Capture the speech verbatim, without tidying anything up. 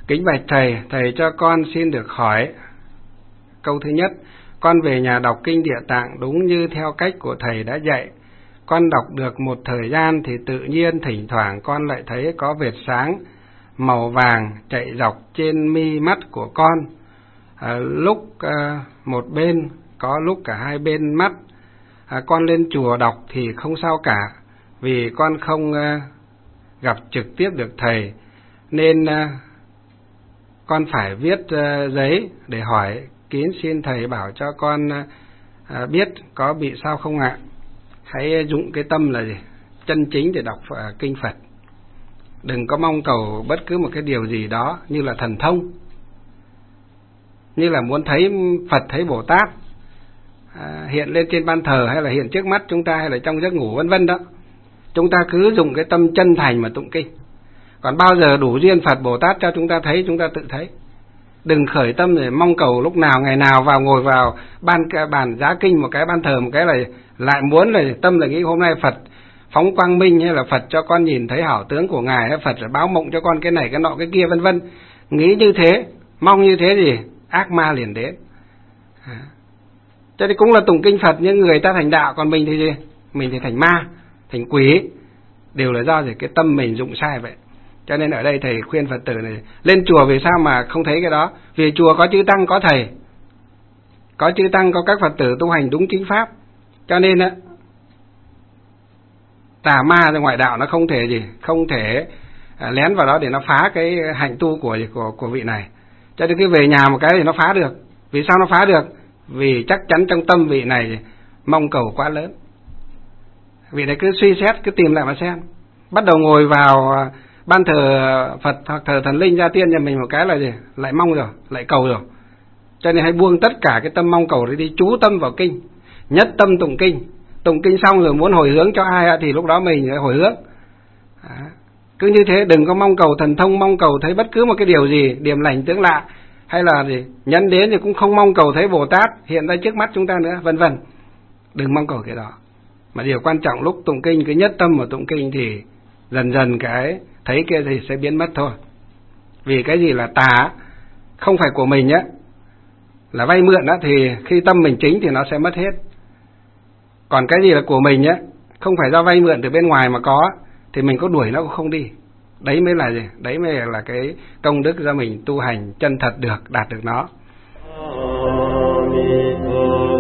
Kính bạch thầy, thầy cho con xin được hỏi. Câu thứ nhất, con về nhà đọc kinh Địa Tạng đúng như theo cách của thầy đã dạy. Con đọc được một thời gian thì tự nhiên thỉnh thoảng con lại thấy có vệt sáng màu vàng chạy dọc trên mi mắt của con. À, lúc à, một bên, có lúc cả hai bên mắt. À, con lên chùa đọc thì không sao cả, vì con không à, gặp trực tiếp được thầy, nên à, con phải viết à, giấy để hỏi. Kính xin thầy bảo cho con à, biết có bị sao không ạ? Hãy dụng cái tâm là gì? Chân chính để đọc à, kinh Phật. Đừng có mong cầu bất cứ một cái điều gì đó như là thần thông, như là muốn thấy Phật, thấy Bồ Tát à, hiện lên trên ban thờ, hay là hiện trước mắt chúng ta, hay là trong giấc ngủ vân vân đó. Chúng ta cứ dùng cái tâm chân thành mà tụng kinh. Còn bao giờ đủ duyên Phật Bồ Tát cho chúng ta thấy, chúng ta tự thấy. Đừng khởi tâm để mong cầu lúc nào ngày nào vào ngồi vào ban bàn giá kinh một cái, ban thờ một cái là lại muốn là tâm là nghĩ hôm nay Phật phóng quang minh, hay là Phật cho con nhìn thấy hảo tướng của ngài, hay Phật là báo mộng cho con cái này cái nọ cái kia vân vân. Nghĩ như thế, mong như thế gì ác ma liền đến. À. Cho nên cũng là tụng kinh Phật nhưng người ta thành đạo, còn mình thì gì? Mình thì thành ma, thành quỷ. Đều là do gì? Cái tâm mình dụng sai vậy. Cho nên ở đây thầy khuyên Phật tử này lên chùa vì sao mà không thấy cái đó? Vì chùa có chư tăng, có thầy, có chư tăng, có các Phật tử tu hành đúng chính pháp. Cho nên á, tà ma ra ngoại đạo nó không thể gì, không thể à, lén vào đó để nó phá cái hạnh tu của của của vị này. Cho nên cứ về nhà một cái thì nó phá được. Vì sao nó phá được? Vì chắc chắn trong tâm vị này mong cầu quá lớn. Vị này cứ suy xét, cứ tìm lại mà xem. Bắt đầu ngồi vào ban thờ Phật hoặc thờ thần linh gia tiên nhà mình một cái là gì? Lại mong rồi, lại cầu rồi. Cho nên hãy buông tất cả cái tâm mong cầu đấy đi, chú tâm vào kinh, nhất tâm tụng kinh. Tụng kinh xong rồi muốn hồi hướng cho ai thì lúc đó mình hồi hướng. À, cứ như thế, đừng có mong cầu thần thông, mong cầu thấy bất cứ một cái điều gì điềm lành tướng lạ, hay là gì nhấn đến thì cũng không mong cầu thấy Bồ Tát hiện ra trước mắt chúng ta nữa, vân vân. Đừng mong cầu cái đó. Mà điều quan trọng lúc tụng kinh cứ nhất tâm vào tụng kinh thì dần dần cái thấy kia thì sẽ biến mất thôi. Vì cái gì là tà không phải của mình á, là vay mượn đó, thì khi tâm mình chính thì nó sẽ mất hết. Còn cái gì là của mình á, không phải do vay mượn từ bên ngoài mà có, thì mình có đuổi nó cũng không đi. Đấy mới là gì? Đấy mới là cái công đức do mình tu hành chân thật được, đạt được nó.